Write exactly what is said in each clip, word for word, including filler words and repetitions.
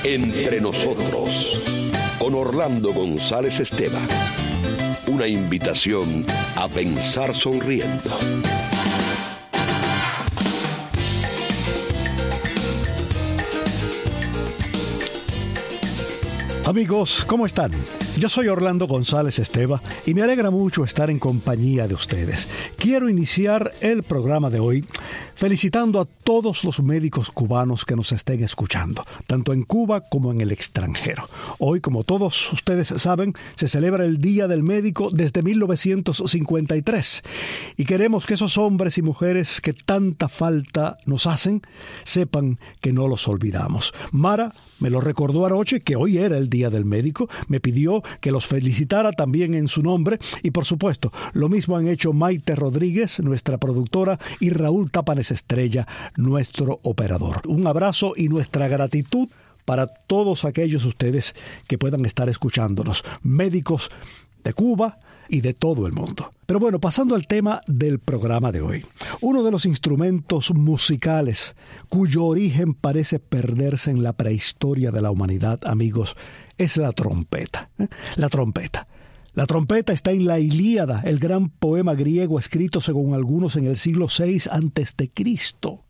Entre nosotros, con Orlando González Esteban. Una invitación a pensar sonriendo. Amigos, ¿cómo están? Yo soy Orlando González Esteban y me alegra mucho estar en compañía de ustedes. Quiero iniciar el programa de hoy felicitando a todos los médicos cubanos que nos estén escuchando, tanto en Cuba como en el extranjero. Hoy, como todos ustedes saben, se celebra el Día del Médico desde mil novecientos cincuenta y tres y queremos que esos hombres y mujeres que tanta falta nos hacen sepan que no los olvidamos. Mara me lo recordó anoche que hoy era el Día del Médico, me pidió que los felicitara también en su nombre y, por supuesto, lo mismo han hecho Maite Rodríguez, nuestra productora, y Raúl Tapanes Estrella, nuestro operador. Un abrazo y nuestra gratitud para todos aquellos ustedes que puedan estar escuchándonos, médicos de Cuba y de todo el mundo. Pero bueno, pasando al tema del programa de hoy. Uno de los instrumentos musicales cuyo origen parece perderse en la prehistoria de la humanidad, amigos, es la trompeta. ¿eh? La trompeta. La trompeta está en la Ilíada, el gran poema griego escrito según algunos en el siglo seis antes de Cristo.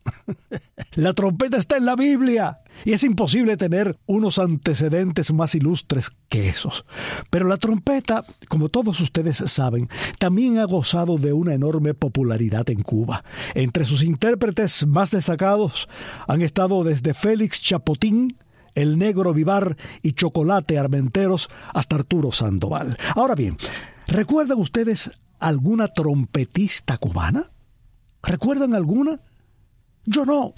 La trompeta está en la Biblia y es imposible tener unos antecedentes más ilustres que esos. Pero la trompeta, como todos ustedes saben, también ha gozado de una enorme popularidad en Cuba. Entre sus intérpretes más destacados han estado desde Félix Chapotín, El Negro Vivar y Chocolate Armenteros hasta Arturo Sandoval. Ahora bien, ¿recuerdan ustedes alguna trompetista cubana? ¿Recuerdan alguna? Yo no.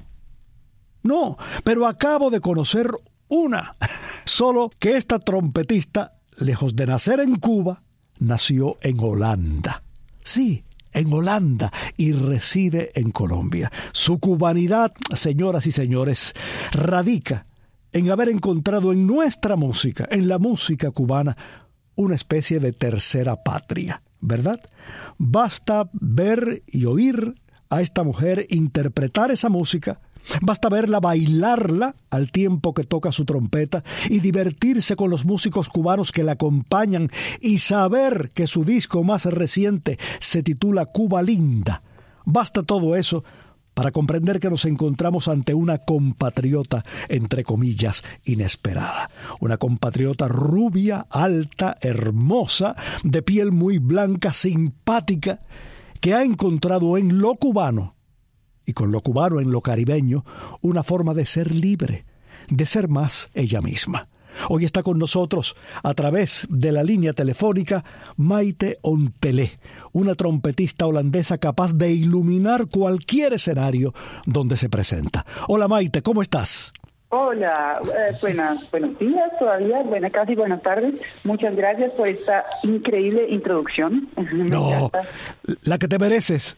No, pero acabo de conocer una. Solo que esta trompetista, lejos de nacer en Cuba, nació en Holanda. Sí, en Holanda, y reside en Colombia. Su cubanidad, señoras y señores, radica en haber encontrado en nuestra música, en la música cubana, una especie de tercera patria, ¿verdad? Basta ver y oír a esta mujer interpretar esa música, basta verla bailarla al tiempo que toca su trompeta y divertirse con los músicos cubanos que la acompañan y saber que su disco más reciente se titula Cuba Linda. Basta todo eso para comprender que nos encontramos ante una compatriota, entre comillas, inesperada. Una compatriota rubia, alta, hermosa, de piel muy blanca, simpática, que ha encontrado en lo cubano, y con lo cubano en lo caribeño, una forma de ser libre, de ser más ella misma. Hoy está con nosotros, a través de la línea telefónica, Maite Ontelé, una trompetista holandesa capaz de iluminar cualquier escenario donde se presenta. Hola Maite, ¿cómo estás? Hola, eh, buenas, buenos días todavía, buenas, casi buenas tardes. Muchas gracias por esta increíble introducción. No, la que te mereces.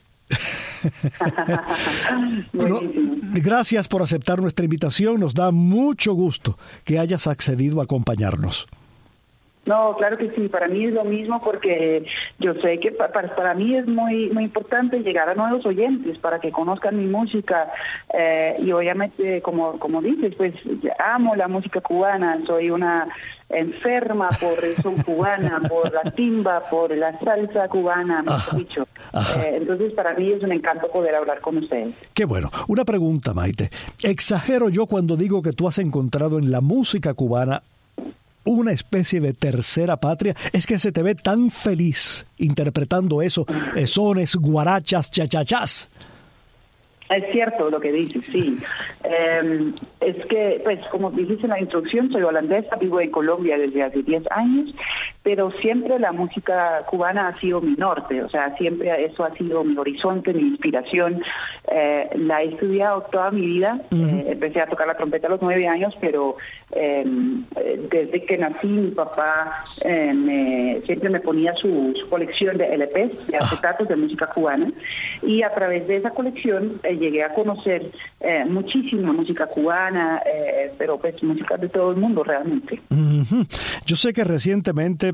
No, gracias por aceptar nuestra invitación. Nos da mucho gusto que hayas accedido a acompañarnos. No, claro que sí, para mí es lo mismo porque yo sé que para, para mí es muy muy importante llegar a nuevos oyentes para que conozcan mi música eh, y obviamente, como como dices, pues amo la música cubana, soy una enferma por el son cubana, por la timba, por la salsa cubana, mejor dicho. Eh, entonces para mí es un encanto poder hablar con ustedes. Qué bueno. Una pregunta, Maite. ¿Exagero yo cuando digo que tú has encontrado en la música cubana una especie de tercera patria? Es que se te ve tan feliz interpretando eso, sones, guarachas, chachachás. Es cierto lo que dices, sí. Eh, es que, pues, como dijiste en la introducción, soy holandesa, vivo en Colombia desde hace diez años, pero siempre la música cubana ha sido mi norte, o sea, siempre eso ha sido mi horizonte, mi inspiración. Eh, la he estudiado toda mi vida, uh-huh. eh, empecé a tocar la trompeta a los nueve años, pero eh, desde que nací mi papá eh, me, siempre me ponía su, su colección de L Pes, de acetatos de música cubana, y a través de esa colección eh, llegué a conocer eh, muchísima música cubana, eh, pero pues música de todo el mundo realmente. Uh-huh. Yo sé que recientemente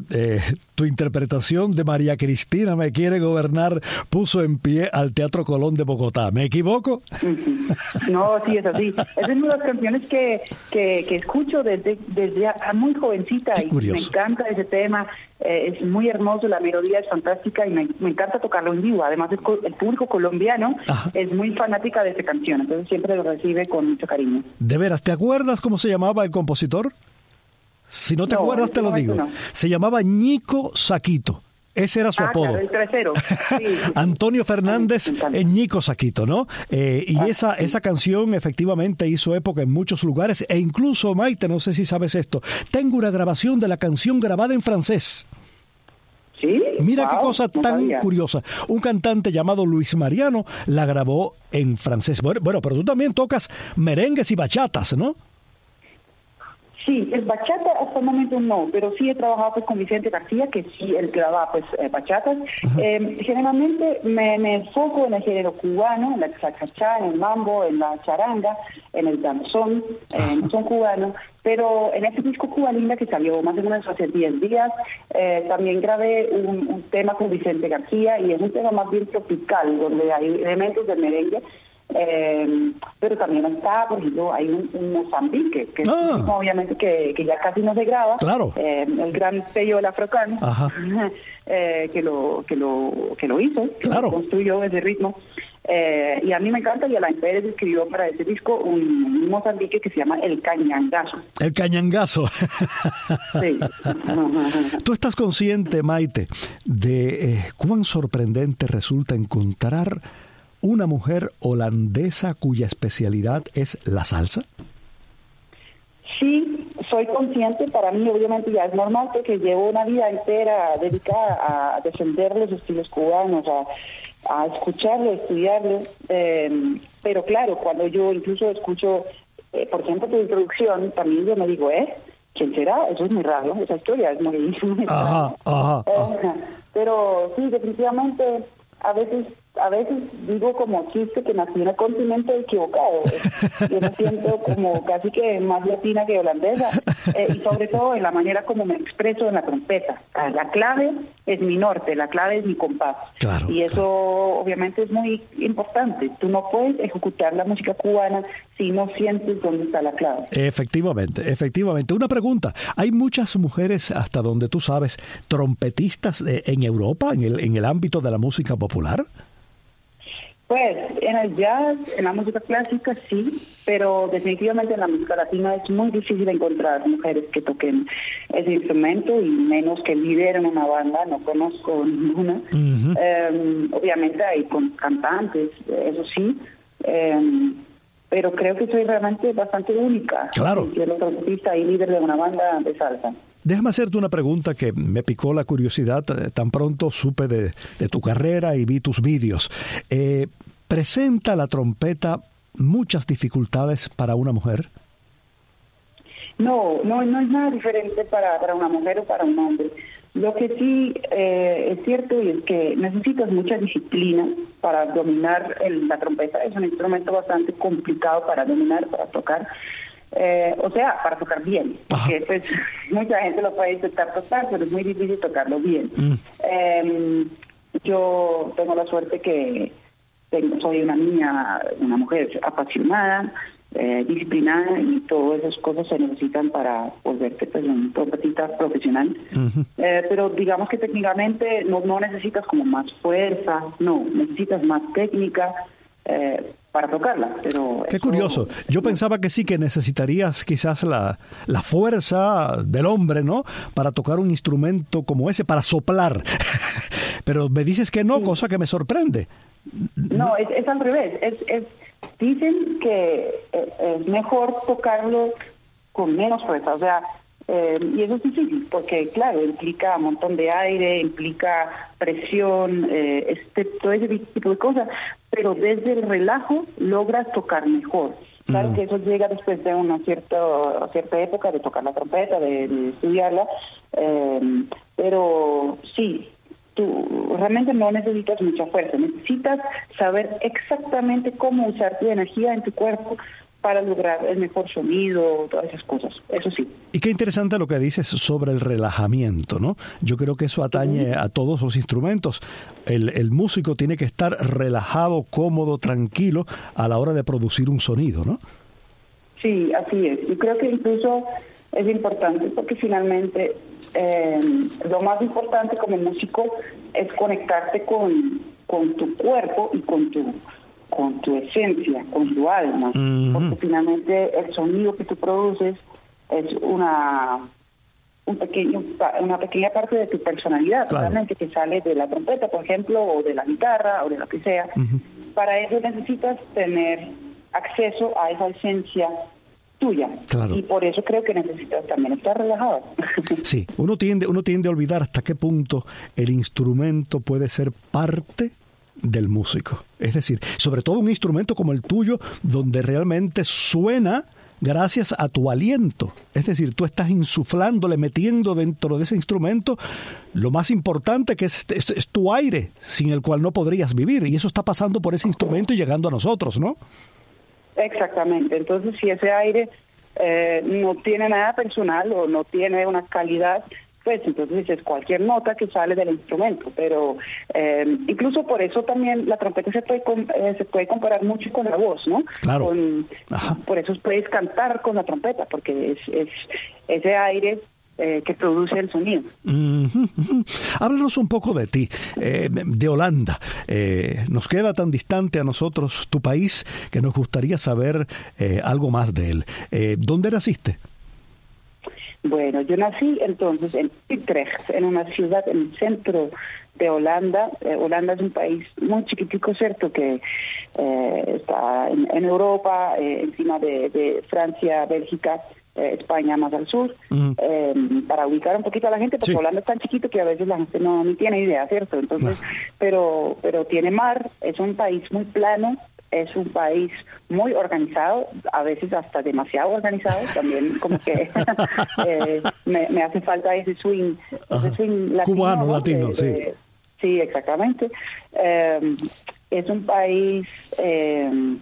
eh, tu interpretación de María Cristina Me Quiere Gobernar puso en pie al Teatro Colón de Bogotá. ¿Me equivoco? No, sí, es así. Es una de las canciones que, que, que escucho desde, desde muy jovencita. Qué curioso. Y me encanta ese tema. Eh, es muy hermoso, la melodía es fantástica y me, me encanta tocarlo en vivo. Además, el, el público colombiano Ajá. es muy fanática de esta canción, entonces siempre lo recibe con mucho cariño. De veras, ¿te acuerdas cómo se llamaba el compositor? Si no te no, acuerdas, te lo digo. No. Se llamaba Ñico Saquito. Ese era su ah, apodo. Claro, el tercero. Sí. Antonio Fernández Ñico Saquito, ¿no? Eh, y ah, esa, sí. esa canción efectivamente hizo época en muchos lugares. E incluso, Maite, no sé si sabes esto, tengo una grabación de la canción grabada en francés. ¿Sí? Mira wow, qué cosa no tan sabía. curiosa. Un cantante llamado Luis Mariano la grabó en francés. Bueno, bueno, pero tú también tocas merengues y bachatas, ¿no? Sí, el bachata hasta el momento no, pero sí he trabajado pues con Vicente García, que sí, él graba pues eh, bachatas. Eh, generalmente me, me enfoco en el género cubano, en la cha-cha-cha, en el mambo, en la charanga, en el danzón, eh, no son cubanos, pero en este disco Cuba Linda que salió más o menos hace diez días, eh, también grabé un, un tema con Vicente García y es un tema más bien tropical, donde hay elementos del merengue. Eh, pero también está, por ejemplo, hay un, un Mozambique, que ah. es obviamente que, que ya casi no se graba, claro. eh, el gran sello del Afrocano, eh, que lo que lo que lo hizo, claro. que construyó ese ritmo. Eh, y a mí me encanta, y Alain Pérez escribió para ese disco un, un Mozambique que se llama El Cañangazo. El Cañangazo. Sí. ¿Tú estás consciente, Maite, de eh, cuán sorprendente resulta encontrar una mujer holandesa cuya especialidad es la salsa? Sí, soy consciente. Para mí obviamente ya es normal porque llevo una vida entera dedicada a defender los estilos cubanos, a, a escucharlo, a estudiarlo. Eh, pero claro, cuando yo incluso escucho, eh, por ejemplo, tu introducción, también yo me digo, ¿eh? ¿Quién será? Eso es muy raro, esa historia es muy... muy ajá, ajá, eh, ajá. Pero sí, definitivamente... A veces, a veces digo como chiste que nací en el continente equivocado. Yo me siento como casi que más latina que holandesa, eh, y sobre todo en la manera como me expreso en la trompeta. La clave es mi norte, la clave es mi compás. Claro, y eso claro. obviamente es muy importante. Tú no puedes ejecutar la música cubana si no sientes dónde está la clave. Efectivamente, efectivamente. Una pregunta. ¿Hay muchas mujeres, hasta donde tú sabes, trompetistas eh, en Europa, en el, en el ámbito de la música popular? popular? Pues en el jazz, en la música clásica sí, pero definitivamente en la música latina es muy difícil encontrar mujeres que toquen ese instrumento y menos que lideren una banda, no conozco ninguna. Uh-huh. Eh, obviamente hay con cantantes, eso sí, eh, pero creo que soy realmente bastante única. Claro. Yo soy trompetista y líder de una banda de salsa. Déjame hacerte una pregunta que me picó la curiosidad tan pronto supe de, de tu carrera y vi tus vídeos. Eh, ¿Presenta la trompeta muchas dificultades para una mujer? No, no, no es nada diferente para, para una mujer o para un hombre. Lo que sí eh, es cierto es que necesitas mucha disciplina para dominar el, la trompeta. Es un instrumento bastante complicado para dominar, para tocar. Eh, o sea, para tocar bien, porque pues mucha gente lo puede intentar tocar, pero es muy difícil tocarlo bien. Mm. Eh, yo tengo la suerte que tengo, soy una niña, una mujer apasionada, eh, disciplinada, y todas esas cosas se necesitan para volverte pues un trompetista profesional. Uh-huh. Eh, pero digamos que técnicamente no, no necesitas como más fuerza, no, necesitas más técnica, eh, para tocarla, pero... Qué eso, curioso. Yo no. pensaba que sí, que necesitarías quizás la, la fuerza del hombre, ¿no?, para tocar un instrumento como ese, para soplar. Pero me dices que no, sí. Cosa que me sorprende. No, es, es al revés. Es, es, dicen que es mejor tocarlo con menos fuerza, o sea, eh, y eso es difícil, porque claro, implica un montón de aire, implica presión, eh, este, todo ese tipo de cosas, pero desde el relajo logras tocar mejor. Claro mm. que eso llega después de una cierta, cierta época de tocar la trompeta, de, de estudiarla, eh, pero sí, tú realmente no necesitas mucha fuerza, necesitas saber exactamente cómo usar tu energía en tu cuerpo para lograr el mejor sonido, todas esas cosas, eso sí. Y qué interesante lo que dices sobre el relajamiento, ¿no? Yo creo que eso atañe uh-huh. a todos los instrumentos. El, el músico tiene que estar relajado, cómodo, tranquilo a la hora de producir un sonido, ¿no? Sí, así es. Yo creo que incluso es importante porque finalmente eh, lo más importante como músico es conectarte con, con tu cuerpo y con tu con tu esencia, con tu alma, uh-huh. porque finalmente el sonido que tú produces es una un pequeño una pequeña parte de tu personalidad, claro. realmente que sale de la trompeta, por ejemplo, o de la guitarra, o de lo que sea. Uh-huh. Para eso necesitas tener acceso a esa esencia tuya, claro. y por eso creo que necesitas también estar relajado. Sí, uno tiende, uno tiende a olvidar hasta qué punto el instrumento puede ser parte del músico. Es decir, sobre todo un instrumento como el tuyo, donde realmente suena gracias a tu aliento. Es decir, tú estás insuflándole, metiendo dentro de ese instrumento lo más importante, que es, es, es tu aire, sin el cual no podrías vivir. Y eso está pasando por ese instrumento y llegando a nosotros, ¿no? Exactamente. Entonces, si ese aire eh, no tiene nada personal o no tiene una calidad, pues entonces es cualquier nota que sale del instrumento. Pero eh, incluso por eso también la trompeta se puede eh, se puede comparar mucho con la voz, ¿no? Claro. Con, por eso puedes cantar con la trompeta, porque es, es ese aire Eh, que produce el sonido. Uh-huh, uh-huh. Háblanos un poco de ti, eh, de Holanda. Eh, nos queda tan distante a nosotros tu país que nos gustaría saber eh, algo más de él. Eh, ¿Dónde naciste? Bueno, yo nací entonces en Utrecht, en una ciudad en el centro de Holanda. Eh, Holanda es un país muy chiquitico, cierto, que eh, está en, en Europa, eh, encima de, de Francia, Bélgica, Eh, España más al sur, uh-huh. eh, para ubicar un poquito a la gente, porque sí. Holanda es tan chiquito que a veces la gente no ni tiene idea, ¿cierto? Entonces, uh-huh. pero pero tiene mar, es un país muy plano, es un país muy organizado, a veces hasta demasiado organizado, también como que eh, me, me hace falta ese swing, uh-huh. ese swing latino. Cubano, ¿no? latino, de, sí. De, sí, exactamente. Eh, es un país eh,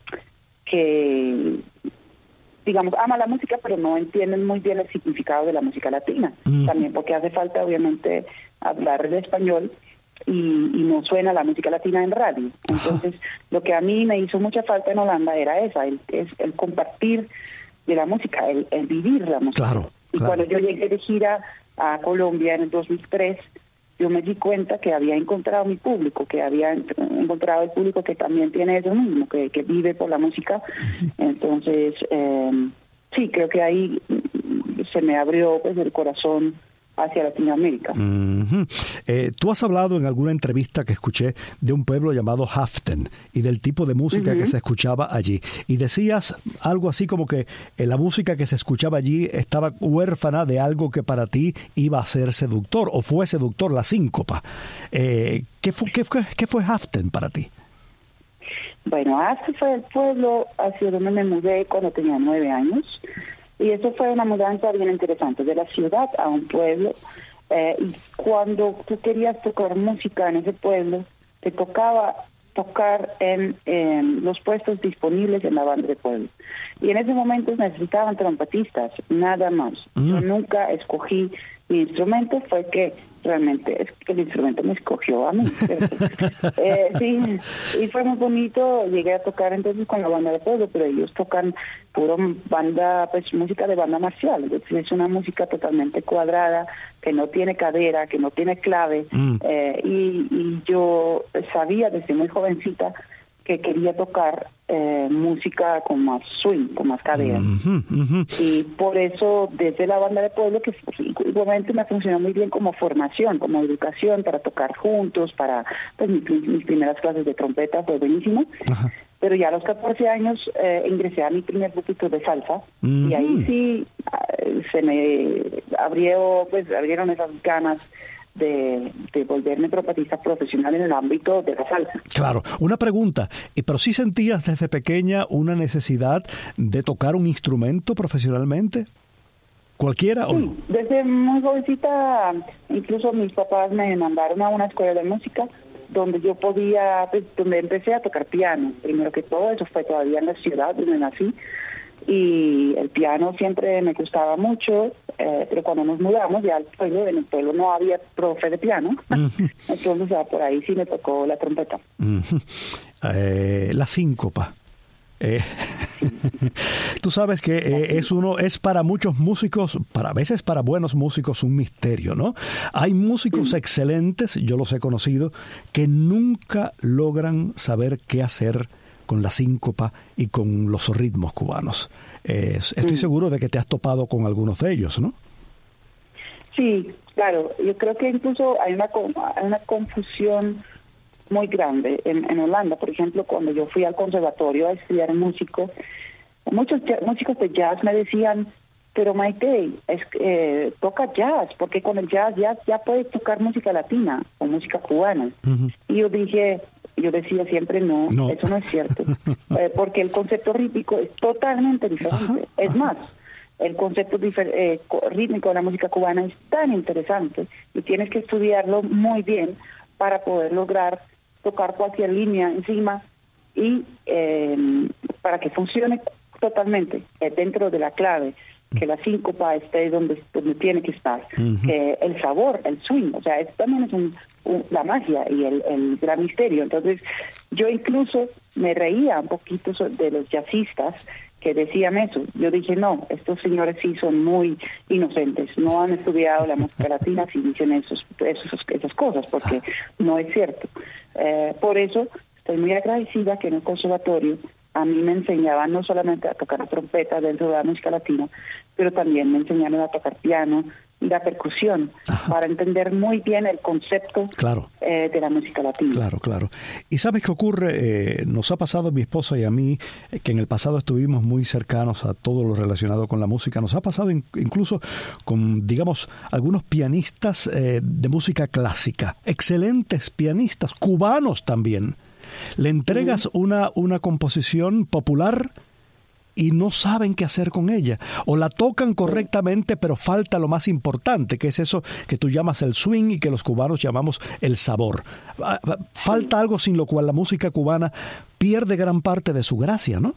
que... digamos, ama la música, pero no entienden muy bien el significado de la música latina. Mm. También porque hace falta, obviamente, hablar de español y, y no suena la música latina en radio. Entonces, Ajá. lo que a mí me hizo mucha falta en Holanda era esa, el, es el compartir de la música, el, el vivir la música. Claro, y claro. cuando yo llegué de gira a Colombia en el dos mil tres, yo me di cuenta que había encontrado mi público, que había encontrado el público que también tiene eso mismo, que, que vive por la música. Entonces, eh, sí, creo que ahí se me abrió pues el corazón hacia Latinoamérica. Uh-huh. Eh, tú has hablado en alguna entrevista que escuché de un pueblo llamado Haften y del tipo de música uh-huh. que se escuchaba allí. Y decías algo así como que eh, la música que se escuchaba allí estaba huérfana de algo que para ti iba a ser seductor o fue seductor, la síncopa. Eh, ¿qué, fue, qué, fue, ¿Qué fue Haften para ti? Bueno, Haften fue el pueblo hacia donde me mudé cuando tenía nueve años. Y eso fue una mudanza bien interesante, de la ciudad a un pueblo. Eh, y cuando tú querías tocar música en ese pueblo, te tocaba tocar en, en los puestos disponibles en la banda de pueblo. Y en ese momento necesitaban trompetistas, nada más. Mm. Yo nunca escogí mi instrumento, fue que realmente es que el instrumento me escogió a mí. eh, sí, y fue muy bonito. Llegué a tocar entonces con la banda de pueblo, pero ellos tocan puro banda, pues música de banda marcial. Es decir, es una música totalmente cuadrada, que no tiene cadera, que no tiene clave. Mm. Eh, y, y yo sabía desde muy jovencita que quería tocar eh, música con más swing, con más cadera. Uh-huh, uh-huh. Y por eso, desde la banda de pueblo, que igualmente me funcionó muy bien como formación, como educación, para tocar juntos, para pues mis, mis primeras clases de trompeta, fue buenísimo. Uh-huh. Pero ya a los catorce años eh, ingresé a mi primer grupito de salsa, uh-huh. y ahí sí eh, se me abrió, pues abrieron esas ganas De, de volverme trompetista profesional en el ámbito de la salsa. Claro, una pregunta, pero ¿sí sentías desde pequeña una necesidad de tocar un instrumento profesionalmente? ¿Cualquiera sí, o no? Desde muy jovencita, incluso mis papás me mandaron a una escuela de música donde yo podía, pues, donde empecé a tocar piano. Primero que todo, eso fue todavía en la ciudad donde nací. y el piano siempre me gustaba mucho, eh, pero cuando nos mudamos ya al pueblo, en el pueblo no había profe de piano, uh-huh. entonces ya por ahí sí me tocó la trompeta. Uh-huh. Eh, la síncopa. Eh, tú sabes que eh, es uno es para muchos músicos, para a veces para buenos músicos, un misterio, ¿no? Hay músicos excelentes, yo los he conocido, que nunca logran saber qué hacer con la síncopa y con los ritmos cubanos. Eh, estoy seguro de que te has topado con algunos de ellos, ¿no? Sí, claro. Yo creo que incluso hay una, hay una confusión muy grande. En, en Holanda, por ejemplo, cuando yo fui al conservatorio a estudiar músico, muchos músicos de jazz me decían, pero Maite, es, eh, toca jazz, porque con el jazz ya, ya puedes tocar música latina o música cubana. Uh-huh. Y yo dije, yo decía siempre no, no. eso no es cierto, eh, porque el concepto rítmico es totalmente diferente. Ajá, es ajá. más, el concepto difer- eh, rítmico de la música cubana es tan interesante y tienes que estudiarlo muy bien para poder lograr tocar cualquier línea encima y eh, para que funcione totalmente eh, dentro de la clave, que la síncopa esté donde, donde tiene que estar, uh-huh. que el sabor, el swing, o sea, eso también es un, un, la magia y el, el gran misterio. Entonces, yo incluso me reía un poquito de los jazzistas que decían eso. Yo dije, no, estos señores sí son muy inocentes, no han estudiado la música latina si dicen esos, esos, esas cosas, porque no es cierto. Eh, por eso, estoy muy agradecida que en el conservatorio a mí me enseñaban no solamente a tocar la trompeta dentro de la música latina, pero también me enseñaron a tocar piano y la percusión, ajá. para entender muy bien el concepto claro. eh, de la música latina. Claro, claro. ¿Y sabes qué ocurre? Eh, nos ha pasado a mi esposa y a mí, eh, que en el pasado estuvimos muy cercanos a todo lo relacionado con la música. Nos ha pasado in- incluso con, digamos, algunos pianistas eh, de música clásica, excelentes pianistas, cubanos también. Le entregas uh-huh. una, una composición popular y no saben qué hacer con ella. O la tocan correctamente, pero falta lo más importante, que es eso que tú llamas el swing y que los cubanos llamamos el sabor. Falta algo sin lo cual la música cubana pierde gran parte de su gracia, ¿no?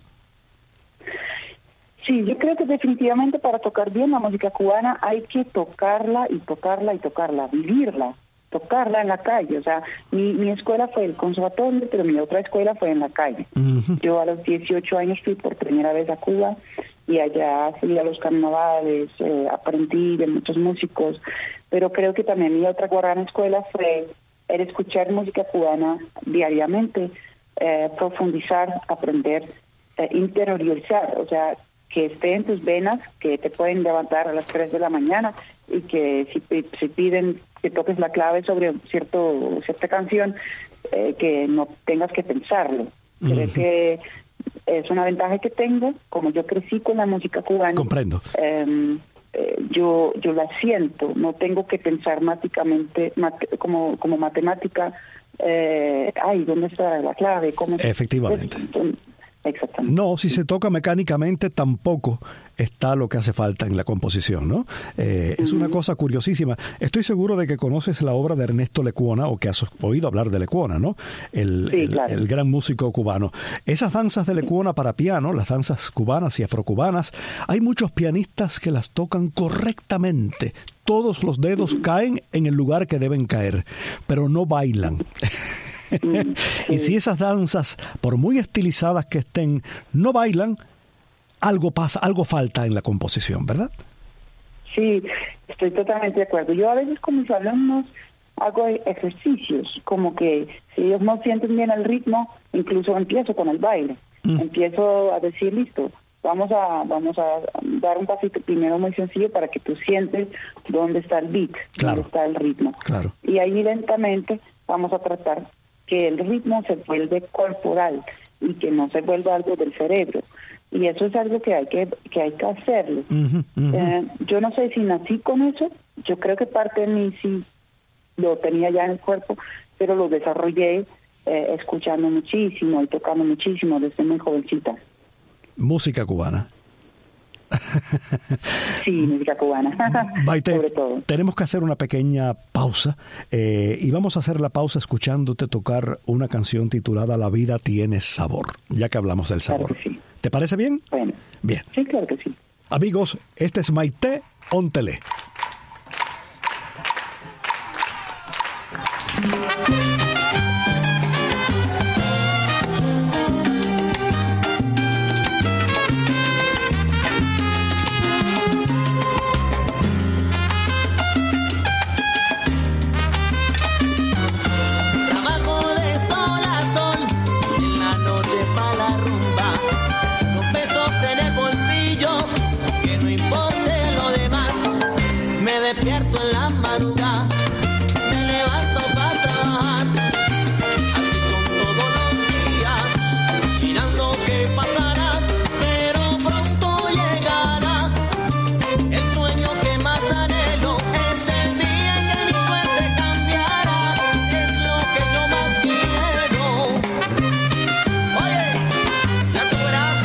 Sí, yo creo que definitivamente para tocar bien la música cubana hay que tocarla y tocarla y tocarla, vivirla. tocarla en la calle, o sea, mi, mi escuela fue el conservatorio, pero mi otra escuela fue en la calle. Uh-huh. Yo a los dieciocho años fui por primera vez a Cuba y allá fui a los carnavales, eh, aprendí de muchos músicos, pero creo que también mi otra gran escuela fue el escuchar música cubana diariamente, eh, profundizar, aprender, eh, interiorizar, o sea, que esté en tus venas, que te pueden levantar a las tres de la mañana y que si, si piden que toques la clave sobre cierto cierta canción, eh, que no tengas que pensarlo. Uh-huh. Creo que es una ventaja que tengo, como yo crecí con la música cubana. Comprendo. Eh, eh, yo yo la siento, no tengo que pensar máticamente, mat- como como matemática, eh, ay, ¿dónde está la clave? ¿Cómo? Efectivamente. Pues, exactamente. No, si se toca mecánicamente tampoco está lo que hace falta en la composición, ¿no? Eh, uh-huh. Es una cosa curiosísima. Estoy seguro de que conoces la obra de Ernesto Lecuona o que has oído hablar de Lecuona, ¿no? El, sí, el, claro. el gran músico cubano. Esas danzas de Lecuona para piano, las danzas cubanas y afrocubanas, hay muchos pianistas que las tocan correctamente. Todos los dedos uh-huh. caen en el lugar que deben caer, pero no bailan. Sí. Y si esas danzas, por muy estilizadas que estén, no bailan, algo pasa, algo falta en la composición, ¿verdad? Sí, estoy totalmente de acuerdo. Yo a veces con mis alumnos hago ejercicios, como que si ellos no sienten bien el ritmo, incluso empiezo con el baile. Mm. Empiezo a decir, listo, vamos a vamos a dar un pasito primero muy sencillo para que tú sientes dónde está el beat, claro. dónde está el ritmo. Claro. Y ahí lentamente vamos a tratar que el ritmo se vuelve corporal y que no se vuelva algo del cerebro. Y eso es algo que hay que que hay que hacerlo. Uh-huh, uh-huh. Eh, yo no sé si nací con eso, yo creo que parte de mí sí lo tenía ya en el cuerpo, pero lo desarrollé eh, escuchando muchísimo y tocando muchísimo desde muy jovencita. Música cubana. Sí, música cubana. Maite, sobre todo. Tenemos que hacer una pequeña pausa eh, y vamos a hacer la pausa escuchándote tocar una canción titulada La vida tiene sabor, ya que hablamos del sabor. Claro que sí. ¿Te parece bien? Bueno. Bien. Sí, claro que sí. Amigos, este es Maite Ontelé. Despierto en la madrugada, me levanto para trabajar. Así son todos los días, mirando qué pasará, pero pronto llegará. El sueño que más anhelo es el día en que mi suerte cambiará. Es lo que yo más quiero. Oye, ya tú verás.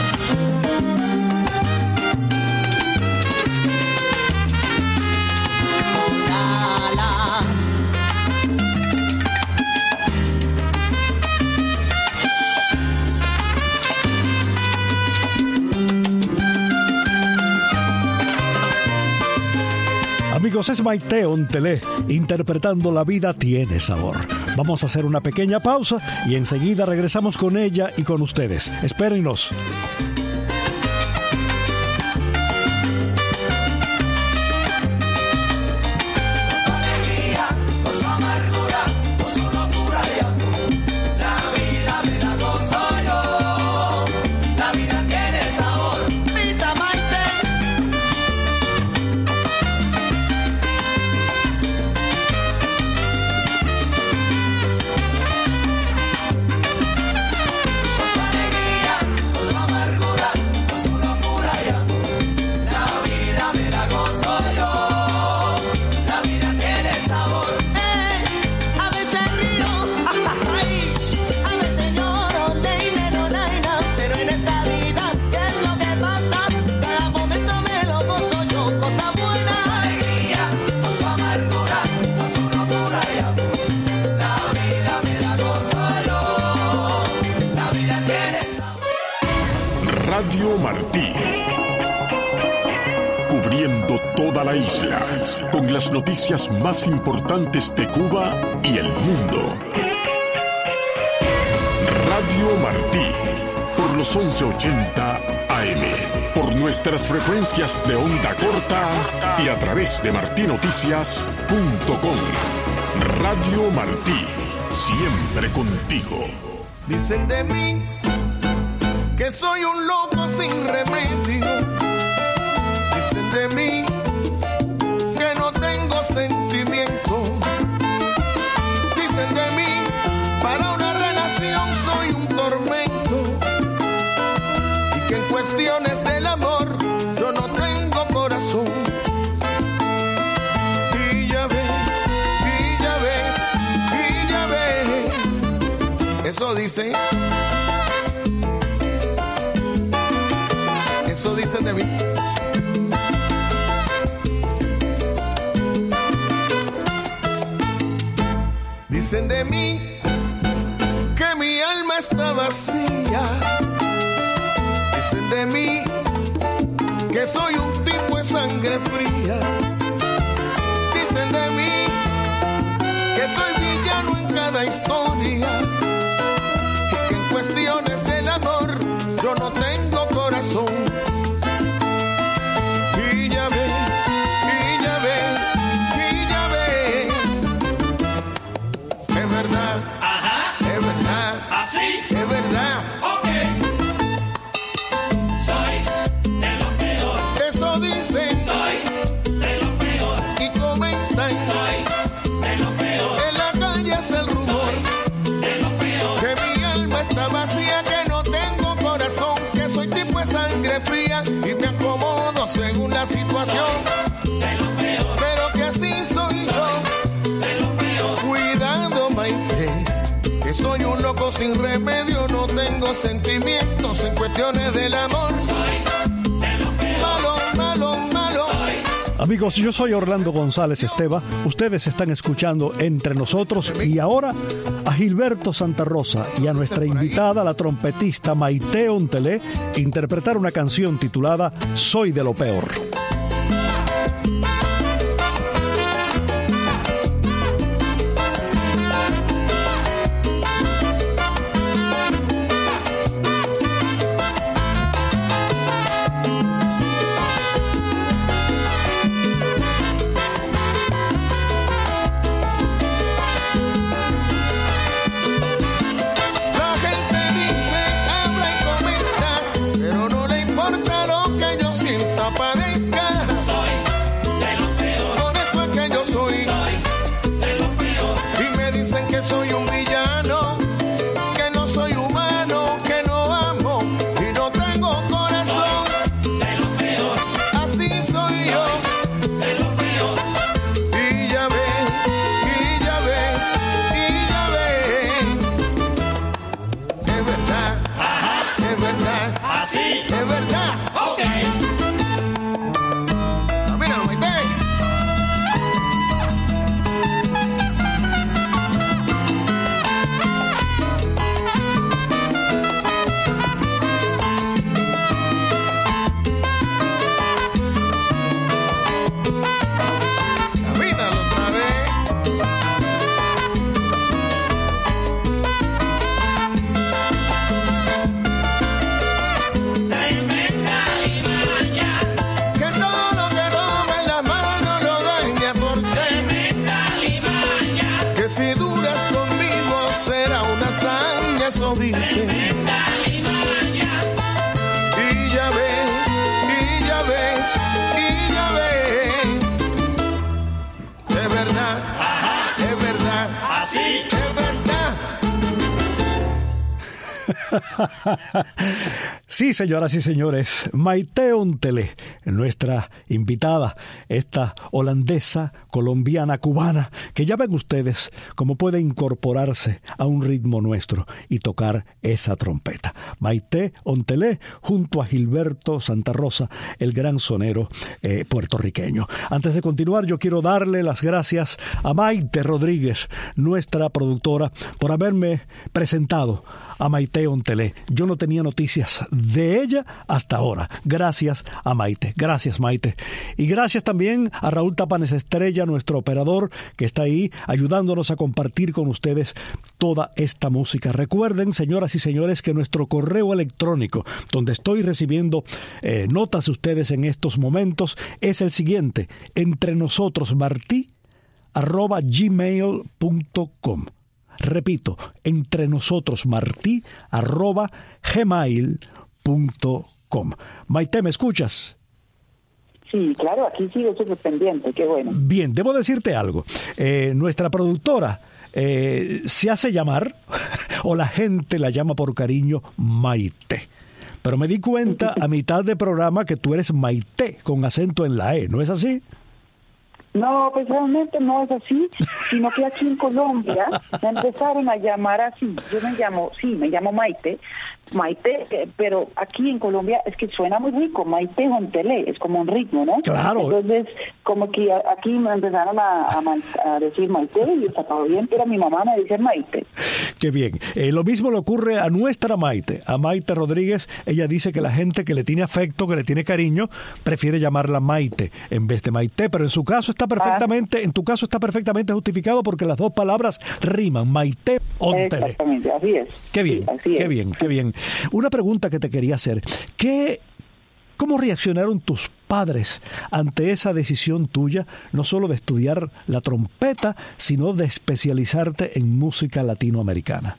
Amigos, es Maite Ontelé interpretando La vida tiene sabor. Vamos a hacer una pequeña pausa y enseguida regresamos con ella y con ustedes. Espérennos. Radio Martí, cubriendo toda la isla, con las noticias más importantes de Cuba y el mundo. Radio Martí, por los once ochenta A M, por nuestras frecuencias de onda corta y a través de martí noticias punto com. Radio Martí, siempre contigo. Dicen de mí que soy un loco sin remedio. Dicen de mí que no tengo sentimientos. Dicen de mí, para una relación soy un tormento. Y que en cuestiones del amor yo no tengo corazón. Y ya ves, y ya ves, y ya ves. Eso dice. Eso dicen de mí. Dicen de mí que mi alma está vacía. Dicen de mí que soy un tipo de sangre fría. Dicen de mí que soy villano en cada historia. Y que en cuestiones del amor yo no tengo corazón. Y ya ves, y ya ves, y ya ves. Es verdad, ajá, es verdad, así, es verdad. Ok, soy de lo peor. Eso dicen, soy de lo peor. Y comentan, soy de lo peor. En la calle es el rumor, de lo peor. Que mi alma está vacía, que no tengo corazón, que soy tipo de sangre fría y me acomodo según la situación. De lo peor. Pero que así soy, soy yo. De lo peor. Cuidado, Maite, que soy un loco sin remedio, no tengo sentimientos en cuestiones del amor. Soy de lo peor. Malo, malo, malo. Soy Amigos, yo soy Orlando González Esteva. Ustedes están escuchando Entre Nosotros y ahora a Gilberto Santa Rosa y a nuestra invitada, la trompetista Maite Ontelé, interpretar una canción titulada Soy de lo peor. Soy un villano, que no soy humano, que no amo y no tengo corazón. De lo peor, así soy yo. De lo peor, y ya ves, y ya ves, y ya ves. Es verdad, ajá, es verdad, así, es verdad. Ok. Camina, Maite. Eso dice. Y ya ves, y ya ves, y ya ves. Es verdad, ajá, es verdad, así, es verdad. Sí, señoras y señores, Maite Ontelé, nuestra invitada, esta holandesa, colombiana, cubana, que ya ven ustedes cómo puede incorporarse a un ritmo nuestro y tocar esa trompeta. Maite Ontelé junto a Gilberto Santa Rosa, el gran sonero eh, puertorriqueño. Antes de continuar, yo quiero darle las gracias a Maite Rodríguez, nuestra productora, por haberme presentado a Maite Ontelé. Yo no tenía noticias de ella hasta ahora. Gracias a Maite. Gracias, Maite. Y gracias también a Raúl Tapanes Estrella, nuestro operador, que está ahí ayudándonos a compartir con ustedes toda esta música. Recuerden, señoras y señores, que nuestro correo electrónico, donde estoy recibiendo eh, notas de ustedes en estos momentos, es el siguiente: entrenosotrosmartí arroba gmail punto com. Repito, entrenosotrosmartí arroba gmail punto com. Maite, ¿me escuchas? Sí, claro, aquí sigo súper pendiente, qué bueno. Bien, debo decirte algo. Eh, nuestra productora eh, se hace llamar, o la gente la llama por cariño, Maite. Pero me di cuenta a mitad de programa que tú eres Maite, con acento en la E, ¿no es así? No, pues realmente no es así, sino que aquí en Colombia me empezaron a llamar así. Yo me llamo, sí, me llamo Maite, Maite, eh, pero aquí en Colombia es que suena muy rico, Maite Ontelé, es como un ritmo, ¿no? Claro. Entonces, como que a, aquí me empezaron a, a, a decir Maite y está todo bien, pero mi mamá me dice Maite. Qué bien. Eh, lo mismo le ocurre a nuestra Maite, a Maite Rodríguez. Ella dice que la gente que le tiene afecto, que le tiene cariño, prefiere llamarla Maite en vez de Maite, pero en su caso está perfectamente, ah. en tu caso está perfectamente justificado porque las dos palabras riman, Maite Ontelé. Exactamente, así es. Qué bien, sí, así qué es. bien, qué bien. Una pregunta que te quería hacer, ¿qué, ¿cómo reaccionaron tus padres ante esa decisión tuya, no solo de estudiar la trompeta, sino de especializarte en música latinoamericana?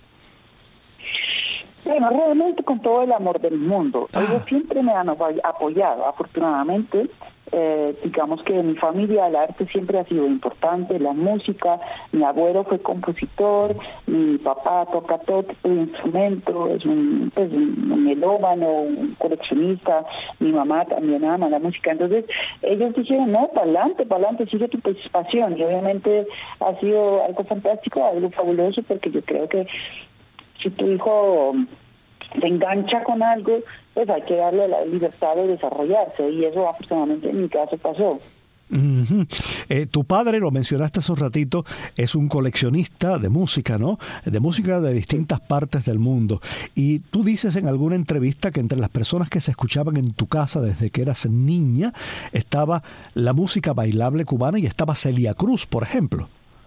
Bueno, realmente con todo el amor del mundo. Ah. Ellos siempre me han apoyado, afortunadamente. Eh, digamos que en mi familia el arte siempre ha sido importante, la música. Mi abuelo fue compositor, mi papá toca todo tipo de instrumento, es un, pues, un melómano, un coleccionista. Mi mamá también ama la música. Entonces ellos dijeron, no, para adelante, para adelante, sigue tu pasión. Y obviamente ha sido algo fantástico, algo fabuloso, porque yo creo que si tu hijo se engancha con algo, pues hay que darle la libertad de desarrollarse, y eso afortunadamente en mi caso pasó. Uh-huh. Eh, tu padre, lo mencionaste hace un ratito, es un coleccionista de música, ¿no? De música de distintas partes del mundo. Y tú dices en alguna entrevista que entre las personas que se escuchaban en tu casa desde que eras niña estaba la música bailable cubana y estaba Celia Cruz, por ejemplo.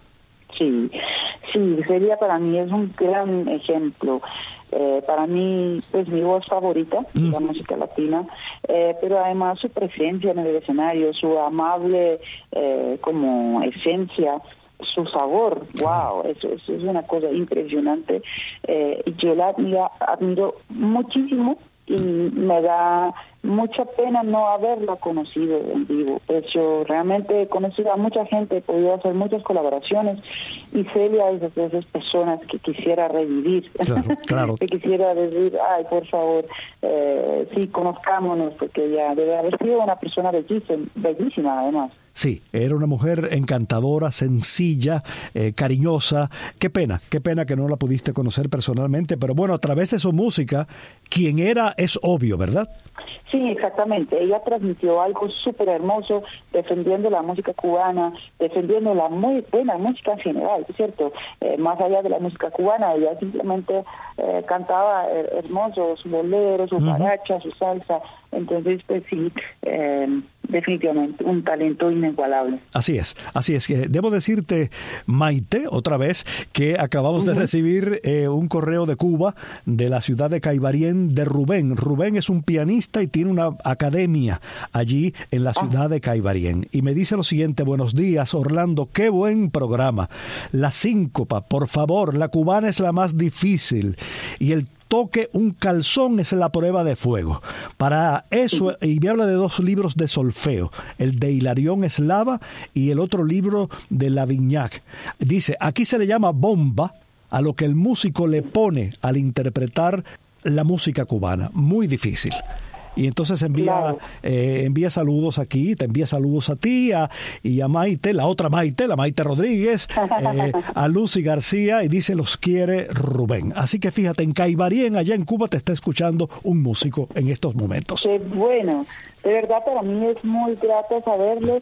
Sí, sí, Celia para mí es un gran ejemplo. Eh, para mí, pues mi voz favorita, mm. la música latina, eh, pero además su presencia en el escenario, su amable eh, como esencia, su sabor, wow, eso, eso es una cosa impresionante. Eh, yo la admiro, admiro muchísimo y me da mucha pena no haberla conocido en vivo. Pues yo realmente he conocido a mucha gente, he podido hacer muchas colaboraciones y Celia es de esas personas que quisiera revivir, claro, claro. que quisiera decir, ay, por favor, eh, sí, conozcámonos, porque ella debe haber sido una persona bellísima, bellísima además. Sí, era una mujer encantadora, sencilla, eh, cariñosa. Qué pena, qué pena que no la pudiste conocer personalmente, pero bueno, a través de su música, quien era es obvio, ¿verdad? Sí, exactamente. Ella transmitió algo súper hermoso, defendiendo la música cubana, defendiendo la muy buena música en general, ¿cierto? Eh, más allá de la música cubana, ella simplemente eh, cantaba eh, hermoso, su bolero, su baracha, uh-huh. su salsa. Entonces, pues sí, eh, definitivamente un talento inigualable. Así es, así es. que Debo decirte, Maite, otra vez, que acabamos uh-huh. de recibir eh, un correo de Cuba, de la ciudad de Caibarien, de Rubén. Rubén es un pianista y tiene una academia allí en la ciudad ah. de Caibarien. Y me dice lo siguiente: buenos días, Orlando, qué buen programa. La síncopa, por favor, la cubana es la más difícil y el toque un calzón es la prueba de fuego. Para eso, y me habla de dos libros de solfeo, el de Hilarión Eslava y el otro libro de Lavignac. Dice, aquí se le llama bomba a lo que el músico le pone al interpretar la música cubana. Muy difícil. Y entonces envía claro. eh, envía saludos aquí, te envía saludos a ti a, y a Maite, la otra Maite, la Maite Rodríguez, eh, a Lucy García, y dice, los quiere Rubén. Así que fíjate, en Caibarien, allá en Cuba, te está escuchando un músico en estos momentos. Qué bueno, de verdad para mí es muy grato saberlo.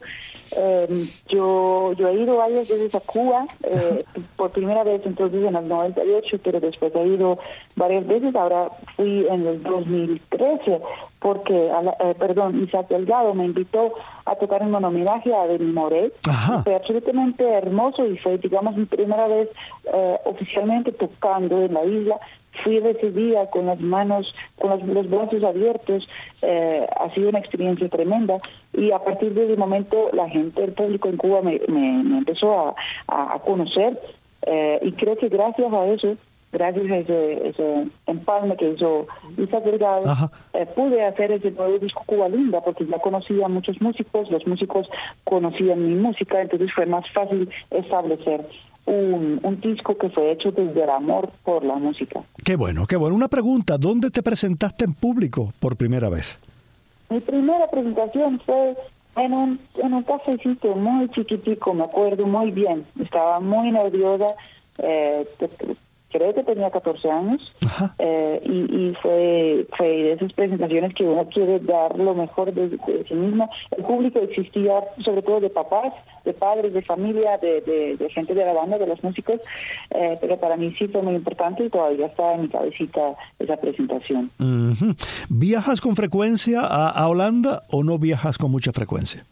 Eh, yo yo he ido varias veces a Cuba, eh, por primera vez entonces en el noventa y ocho, pero después he ido varias veces. Ahora fui en el dos mil trece porque, a la, eh, perdón, Isaac Delgado me invitó a tocar en un homenaje a Benny Moré. Fue absolutamente hermoso y fue, digamos, mi primera vez eh, oficialmente tocando en la isla. Fui recibida con las manos, con los, los brazos abiertos. Eh, ha sido una experiencia tremenda y a partir de ese momento la gente, el público en Cuba me, me, me empezó a, a, a conocer eh, y creo que gracias a eso, gracias a ese, ese empalme que hizo Isaac Delgado, eh, pude hacer ese nuevo disco Cuba Linda, porque ya conocía a muchos músicos, los músicos conocían mi música, entonces fue más fácil establecer un, un disco que fue hecho desde el amor por la música. Qué bueno, qué bueno. Una pregunta, ¿dónde te presentaste en público por primera vez? Mi primera presentación fue en un, en un cafecito muy chiquitico, me acuerdo muy bien. Estaba muy nerviosa, eh, creo que tenía catorce años, eh, y, y fue fue de esas presentaciones que uno quiere dar lo mejor de, de sí mismo. El público existía sobre todo de papás, de padres, de familia, de, de, de gente de la banda, de los músicos, eh, pero para mí sí fue muy importante y todavía está en mi cabecita esa presentación. Uh-huh. ¿Viajas con frecuencia a, a Holanda o no viajas con mucha frecuencia?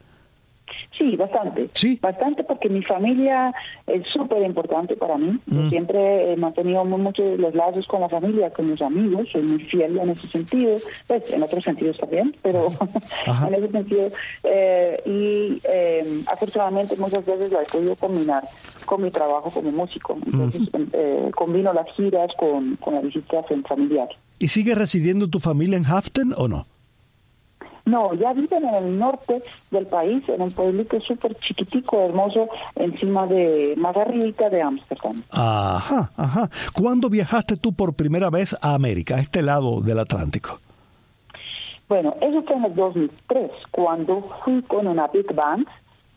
Sí, bastante. ¿Sí? Bastante, porque mi familia es súper importante para mí. Mm. Yo siempre he mantenido muy mucho los lazos con la familia, con mis amigos. Soy muy fiel en ese sentido. Pues en otros sentidos también, pero en ese sentido. Eh, y eh, afortunadamente muchas veces la he podido combinar con mi trabajo como músico. Entonces mm. eh, combino las giras con, con las visitas en familiar. ¿Y sigue residiendo tu familia en Haften o no? No, ya viven en el norte del país, en un pueblito súper chiquitico, hermoso, encima de, más arribita de Ámsterdam. Ajá, ajá. ¿Cuándo viajaste tú por primera vez a América, a este lado del Atlántico? Bueno, eso fue en el dos mil tres, cuando fui con una big band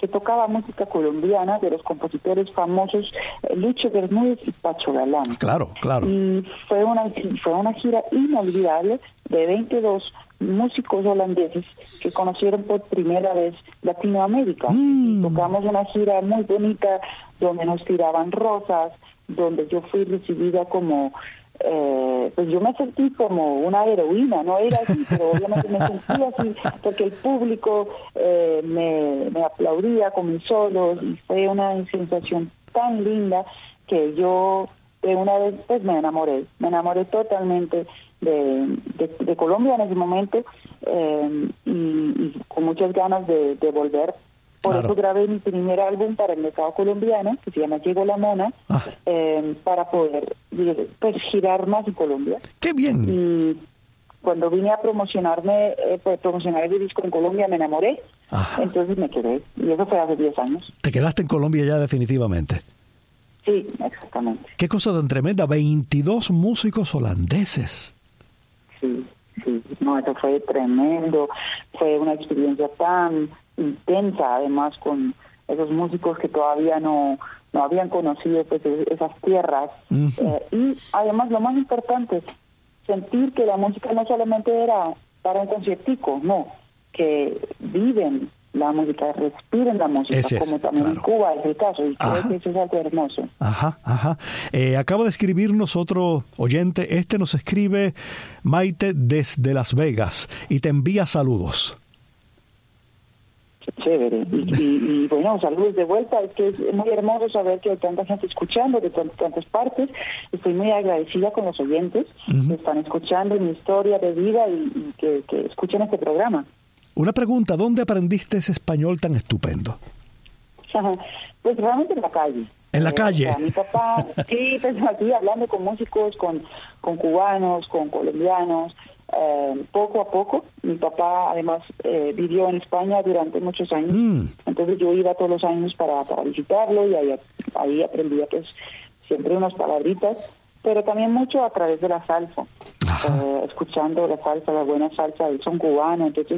se tocaba música colombiana de los compositores famosos eh, Lucho Bermúdez y Pacho Galán. Claro, claro. Y fue una, fue una gira inolvidable de veintidós músicos holandeses que conocieron por primera vez Latinoamérica. Mm. Tocamos una gira muy bonita donde nos tiraban rosas, donde yo fui recibida como... Eh, pues yo me sentí como una heroína, no era así, pero obviamente me sentí así porque el público eh, me, me aplaudía con mis solos y fue una sensación tan linda que yo de una vez pues me enamoré, me enamoré totalmente de, de, de Colombia en ese momento eh, y, y con muchas ganas de, de volver. Por Claro. eso grabé mi primer álbum para el mercado colombiano, que se llama Llegó la Mona, Ah. eh, para poder pues, girar más en Colombia. ¡Qué bien! Y cuando vine a promocionarme, eh, pues, promocionar el disco en Colombia, me enamoré, Ajá. entonces me quedé. Y eso fue hace diez años. Te quedaste en Colombia ya definitivamente. Sí, exactamente. ¡Qué cosa tan tremenda! veintidós músicos holandeses. Sí, sí. No, eso fue tremendo. Fue una experiencia tan intensa, además, con esos músicos que todavía no, no habían conocido pues, esas tierras. Uh-huh. Eh, y además, lo más importante, sentir que la música no solamente era para un conciertico, no, que viven la música, respiren la música, Ese es, como también claro. en Cuba es el caso, y Ajá. creo que eso es algo hermoso. Ajá, ajá. Eh, acaba de escribirnos otro oyente. Este nos escribe Maite desde Las Vegas y te envía saludos. Chévere. Y, y, y bueno, saludos de vuelta. Es que es muy hermoso saber que hay tanta gente escuchando de t- tantas partes. Estoy muy agradecida con los oyentes Uh-huh. que están escuchando mi historia de vida y, y que, que escuchen este programa. Una pregunta, ¿dónde aprendiste ese español tan estupendo? Pues realmente en la calle. ¿En la Eh, calle? o sea, mi papá, sí, pues aquí hablando con músicos, con, con cubanos, con colombianos, eh, poco a poco. Mi papá además eh, vivió en España durante muchos años, Mm. entonces yo iba todos los años para, para visitarlo y ahí, ahí aprendía pues siempre unas palabritas, pero también mucho a través de la salsa. Eh, escuchando la salsa, la buena salsa del son cubano, entonces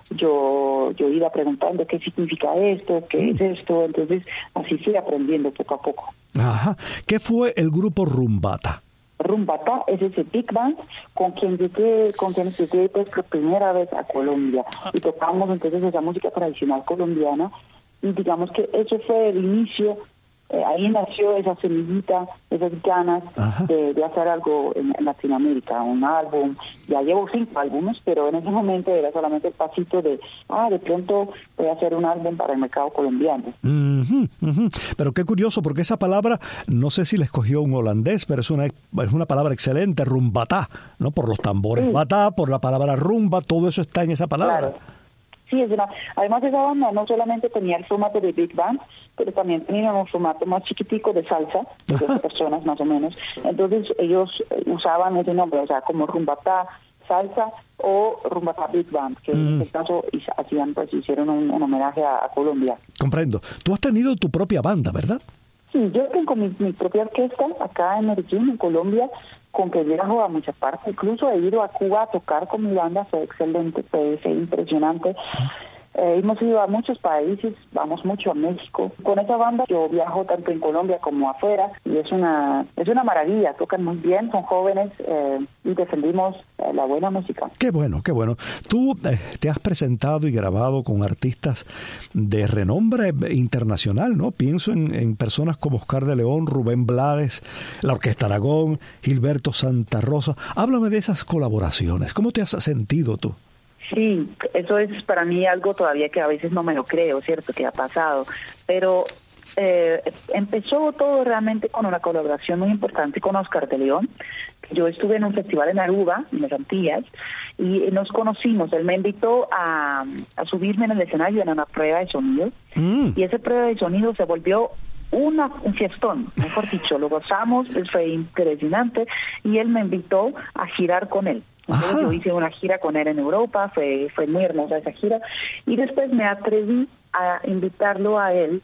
yo yo iba preguntando qué significa esto, qué es esto, entonces así fui aprendiendo poco a poco. Ajá. ¿Qué fue el grupo Rumbata? Rumbata es ese big band con quien llegué, con quien llegué pues por primera vez a Colombia y tocamos entonces esa música tradicional colombiana y digamos que eso fue el inicio. Eh, ahí nació esa semillita, esas ganas de, de hacer algo en, en Latinoamérica, un álbum. Ya llevo cinco álbumes, pero en ese momento era solamente el pasito de, ah, de pronto voy a hacer un álbum para el mercado colombiano. Uh-huh, uh-huh. Pero qué curioso, porque esa palabra, no sé si la escogió un holandés, pero es una, es una palabra excelente, rumbatá, ¿no? Por los tambores Sí. batá, por la palabra rumba, todo eso está en esa palabra. Claro. Sí, es una, además esa banda no solamente tenía el formato de big band, pero también tenía un formato más chiquitico de salsa, de doce personas más o menos. Entonces ellos usaban ese nombre, o sea, como Rumbatá Salsa o Rumbatá Big Band, que Mm. en este caso hacían, pues hicieron un, un homenaje a, a Colombia. Comprendo. Tú has tenido tu propia banda, ¿verdad? Sí, yo tengo mi, mi propia orquesta acá en Medellín, en Colombia, con que viajo a muchas partes. Incluso he ido a Cuba a tocar con mi banda, fue excelente, fue, fue impresionante. Eh, hemos ido a muchos países, vamos mucho a México. Con esa banda yo viajo tanto en Colombia como afuera y es una es una maravilla, tocan muy bien, son jóvenes eh, y defendimos eh, la buena música. Qué bueno, qué bueno. Tú eh, te has presentado y grabado con artistas de renombre internacional, ¿no? Pienso en, en personas como Oscar de León, Rubén Blades, la Orquesta Aragón, Gilberto Santa Rosa. Háblame de esas colaboraciones. ¿Cómo te has sentido tú? Sí, eso es para mí algo todavía que a veces no me lo creo, ¿cierto? Que ha pasado, pero eh, empezó todo realmente con una colaboración muy importante con Oscar de León. Yo estuve en un festival en Aruba, en las Antillas, y nos conocimos. Él me invitó a, a subirme en el escenario en una prueba de sonido, Mm. y esa prueba de sonido se volvió una, un fiestón, mejor dicho, lo gozamos, pues fue impresionante, y él me invitó a girar con él. Entonces Ajá. yo hice una gira con él en Europa, fue fue muy hermosa esa gira, y después me atreví a invitarlo a él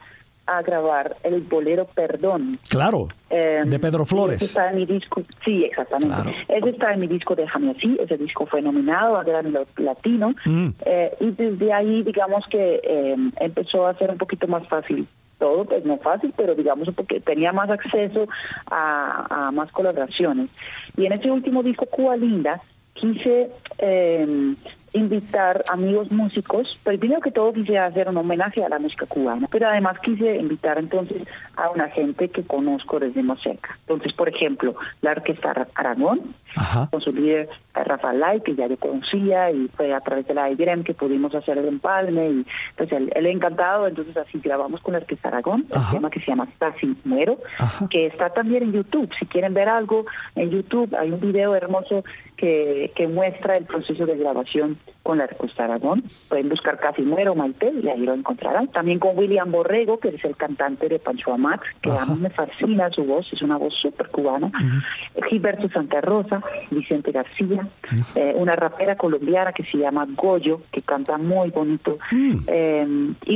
a grabar el bolero Perdón. Claro, eh, de Pedro Flores. Ese está en mi disco, sí, exactamente. Claro. Ese está en mi disco Déjame Así, ese disco fue nominado a Grammy Latino, mm. eh, y desde ahí, digamos que eh, empezó a ser un poquito más fácil. Todo, pues no fácil, pero digamos porque tenía más acceso a, a más colaboraciones. Y en ese último disco, Cuba Linda, quise eh, invitar amigos músicos, pero primero que todo quise hacer un homenaje a la música cubana, pero además quise invitar entonces a una gente que conozco desde muy cerca. Entonces, por ejemplo, la Orquesta Aragón, Ajá. con su líder Rafael Lai, que ya yo conocía, y fue a través de la I G R E M que pudimos hacer el empalme, y pues él, él encantado, entonces así grabamos con la Orquesta Aragón, el Ajá. tema que se llama Casi Muero, Ajá. que está también en YouTube. Si quieren ver algo en YouTube, hay un video hermoso que, que muestra el proceso de grabación con la Orquesta Aragón. Pueden buscar Casi Muero, Maite, y ahí lo encontrarán. También con William Borrego, que es el cantante de Pancho Amat, que Ajá. a mí me fascina su voz, es una voz súper cubana. Uh-huh. Gilberto Santa Rosa, Vicente García, uh-huh. eh, una rapera colombiana que se llama Goyo, que canta muy bonito, uh-huh. eh, y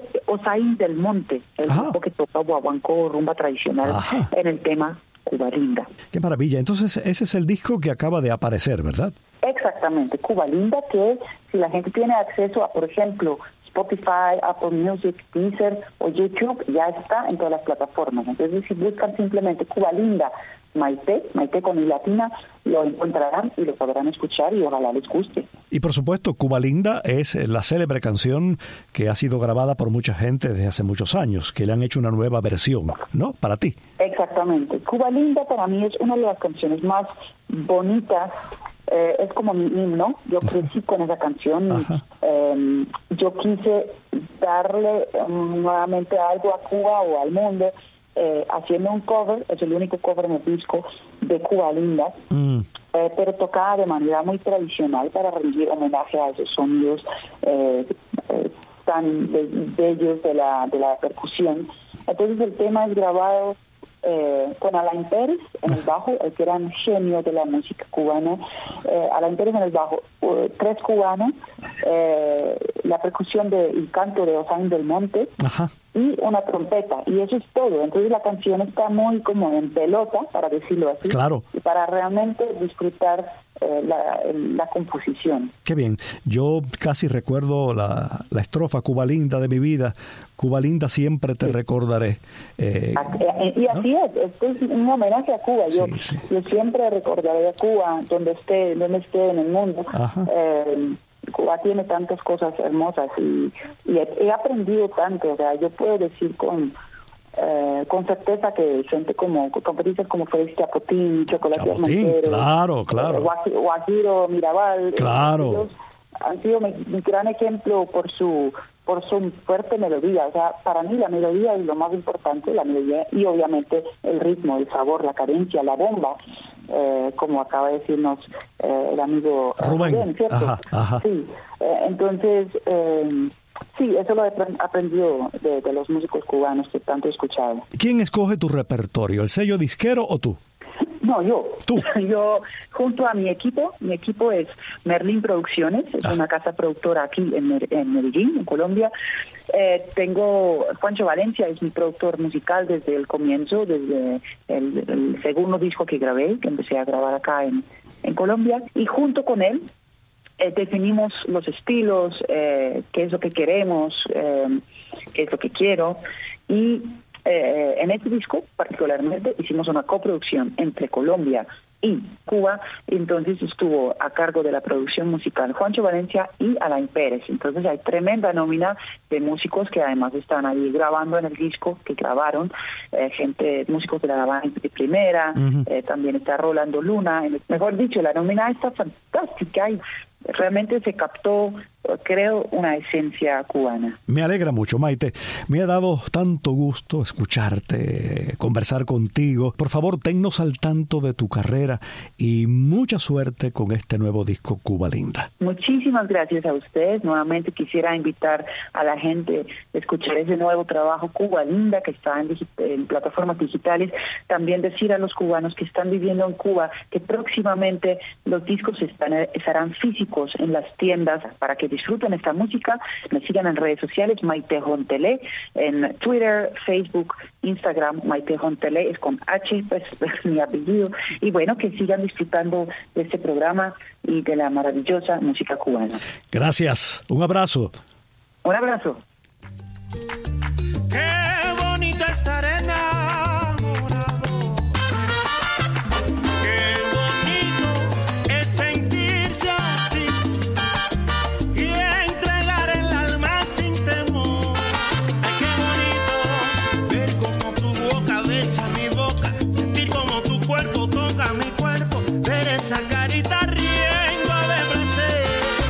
Osaín del Monte, el Ajá. grupo que toca guaguancó, rumba tradicional, Ajá. en el tema Cuba Linda. Qué maravilla. Entonces, ese es el disco que acaba de aparecer, ¿verdad? Exactamente, Cuba Linda, que si la gente tiene acceso a, por ejemplo, Spotify, Apple Music, Deezer o YouTube, ya está en todas las plataformas. Entonces, si buscan simplemente Cuba Linda, Maite, Maite con I latina, lo encontrarán y lo podrán escuchar y ojalá les guste. Y por supuesto, Cuba Linda es la célebre canción que ha sido grabada por mucha gente desde hace muchos años, que le han hecho una nueva versión, ¿no? Para ti. Exactamente. Cuba Linda para mí es una de las canciones más bonitas. Eh, es como mi himno. Yo crecí con esa canción y eh, yo quise darle um, nuevamente algo a Cuba o al mundo, eh, haciendo un cover. Es el único cover en el disco de Cuba Linda, mm. eh, pero tocada de manera muy tradicional para rendir homenaje a esos sonidos eh, eh, tan bellos de la, de la percusión. Entonces el tema es grabado Eh, con Alain Pérez en el bajo, el gran genio de la música cubana. eh, Alain Pérez en el bajo, uh, tres cubanos, eh, la percusión de el canto de Osaín del Monte Ajá. y una trompeta, y eso es todo. Entonces la canción está muy como en pelota, para decirlo así, claro. y para realmente disfrutar eh, la, la composición. Qué bien. Yo casi recuerdo la, la estrofa Cuba Linda de mi vida. Cuba Linda, siempre te sí. recordaré. Eh, y así ¿no? es, esto es un homenaje a Cuba. Yo, sí, sí. yo siempre recordaré a Cuba donde esté, donde esté en el mundo. Eh, Cuba tiene tantas cosas hermosas y, y he, he aprendido tanto. O sea, yo puedo decir con eh, con certeza que gente como competencias como Félix Chapotín, Chocolate Armentero, claro, claro, eh, Guajiro Mirabal, claro. ellos han sido mi, mi gran ejemplo por su por su fuerte melodía. O sea, para mí la melodía es lo más importante, la melodía y obviamente el ritmo, el sabor, la cadencia, la bomba, eh, como acaba de decirnos eh, el amigo Rubén, Rubén, ¿cierto? Ajá, ajá. Sí, eh, entonces eh, sí, eso lo he aprendido de, de los músicos cubanos que tanto he escuchado. ¿Quién escoge tu repertorio, el sello disquero o tú? No, yo. ¿Tú? Yo, junto a mi equipo, mi equipo es Merlín Producciones, es ah. una casa productora aquí en, en Medellín, en Colombia. Eh, tengo Juancho Valencia, es mi productor musical desde el comienzo, desde el, el segundo disco que grabé, que empecé a grabar acá en, en Colombia. Y junto con él eh, definimos los estilos, eh, qué es lo que queremos, eh, qué es lo que quiero. Y Eh, en este disco particularmente hicimos una coproducción entre Colombia y Cuba, entonces estuvo a cargo de la producción musical Juancho Valencia y Alain Pérez. Entonces hay tremenda nómina de músicos que además están ahí grabando en el disco, que grabaron, eh, gente, músicos de la Habana de primera, uh-huh. eh, también está Rolando Luna, mejor dicho, la nómina está fantástica y realmente se captó, creo, una esencia cubana. Me alegra mucho, Maite. Me ha dado tanto gusto escucharte, conversar contigo. Por favor, tennos al tanto de tu carrera y mucha suerte con este nuevo disco Cuba Linda. Muchísimas gracias a ustedes. Nuevamente quisiera invitar a la gente a escuchar ese nuevo trabajo Cuba Linda que está en, digi- en plataformas digitales. También decir a los cubanos que están viviendo en Cuba que próximamente los discos están, estarán físicos en las tiendas para que disfruten esta música. Me sigan en redes sociales, Maite Hontele, en Twitter, Facebook, Instagram. Maite Hontele es con H, pues es mi apellido. Y bueno, que sigan disfrutando de este programa y de la maravillosa música cubana. Gracias, un abrazo. Un abrazo. Qué bonito estar enamorado. Qué bonito es sentirse así y entregar el alma sin temor. Ay, qué bonito ver cómo tu boca besa mi boca, sentir como tu cuerpo toca mi cuerpo, ver esa carita riendo de placer,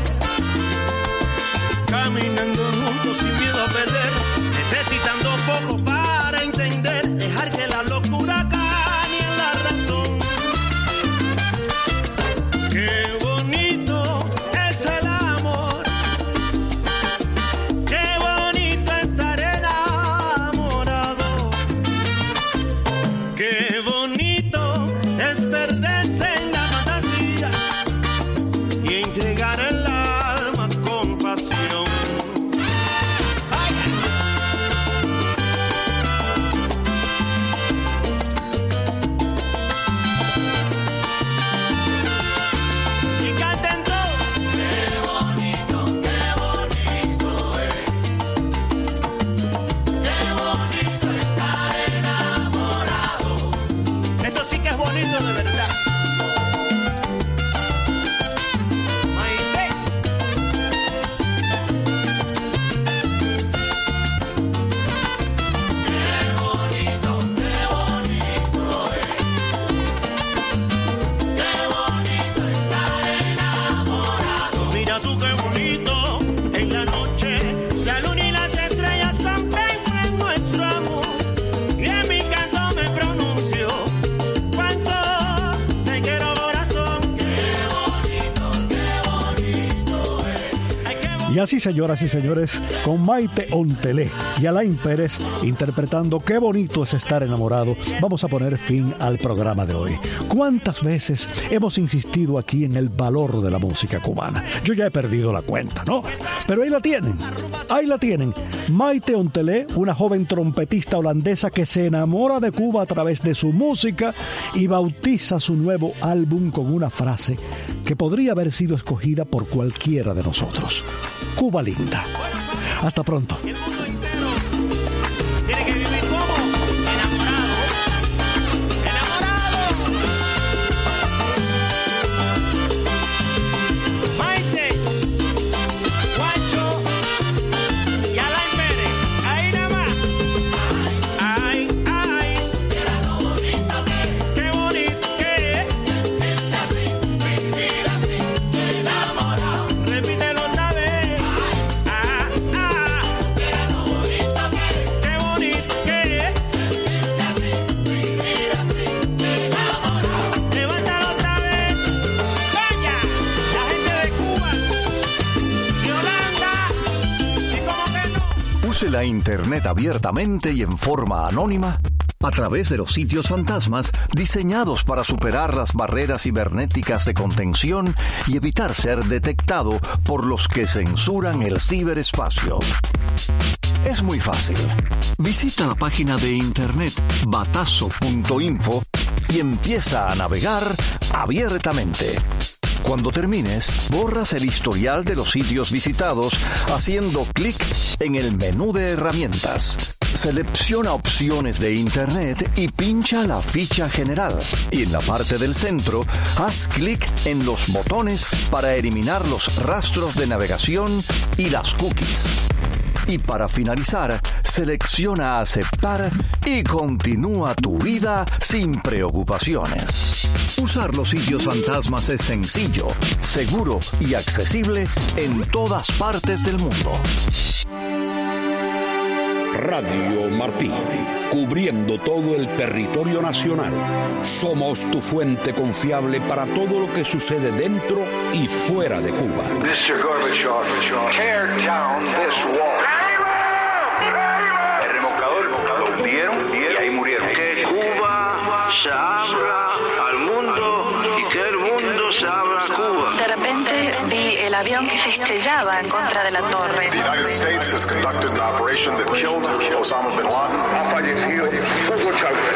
caminando juntos sin miedo a perder, necesitando poco para entender, dejar que la locura gane en la razón. Qué bonito es el amor, qué bonito estar enamorado, qué bonito es perderse en la fantasía y entregar el alma con pasión. Y canten todos. Qué bonito, qué bonito es. Qué bonito estar enamorado. Esto sí que es bonito de verdad. Maite. Qué bonito, qué bonito es. Qué bonito estar enamorado. Mira tú qué bonito en la noche, la luna y las estrellas contemplan nuestro amor. Y en mi canto me pronuncio cuánto te quiero, corazón. Qué bonito, qué bonito es. Ay, qué bonito. Y así, señoras y señores, con Maite Hontele y Alain Pérez interpretando Qué bonito es estar enamorado, vamos a poner fin al programa de hoy. ¿Cuántas veces hemos insistido aquí en el valor de la música cubana? Yo ya he perdido la cuenta, ¿no? Pero ahí la tienen, ahí la tienen. Maite Hontele, una joven trompetista holandesa que se enamora de Cuba a través de su música y bautiza su nuevo álbum con una frase que podría haber sido escogida por cualquiera de nosotros. Cuba linda. Hasta pronto. El mundo entero tiene que vivir como enamorado. Enamorado. Maite, Juancho y Alain Pérez. Ahí nada más. Ay, ay. Qué bonito que, qué bonito que es sentirse así, vivir así, enamorado. Repítelo otra vez. Ah, ah. Qué bonito que, qué bonito que es sentirse así, vivir así, enamorado. Levántalo otra vez. Vaya, la gente de Cuba y Holanda. Y como que no. Use la Internet abiertamente y en forma anónima a través de los sitios fantasmas diseñados para superar las barreras cibernéticas de contención y evitar ser detectado por los que censuran el ciberespacio. Es muy fácil. Visita la página de internet batazo punto info y empieza a navegar abiertamente. Cuando termines, borras el historial de los sitios visitados haciendo clic en el menú de herramientas. Selecciona opciones de Internet y pincha la ficha general. Y en la parte del centro, haz clic en los botones para eliminar los rastros de navegación y las cookies. Y para finalizar, selecciona aceptar y continúa tu vida sin preocupaciones. Usar los sitios fantasmas es sencillo, seguro y accesible en todas partes del mundo. Radio Martí, cubriendo todo el territorio nacional. Somos tu fuente confiable para todo lo que sucede dentro y fuera de Cuba. mister Gorbachev, tear down this wall. El remolcador lo hundieron y ahí murieron. Que Cuba se abra al mundo y que el mundo se abra a Cuba. De repente vi el avión que se estrellaba en contra de la torre. The United States has conducted an operation that killed Osama bin Laden. Ha fallecido Hugo Chávez.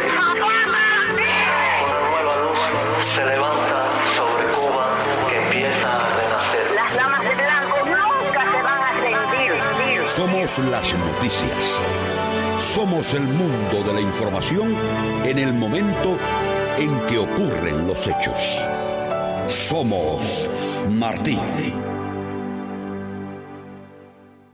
Una nueva luz se levanta sobre Cuba que empieza a renacer. Las damas de blanco nunca se van a rendir. Somos las noticias. Somos el mundo de la información en el momento en que ocurren los hechos. Somos Martí.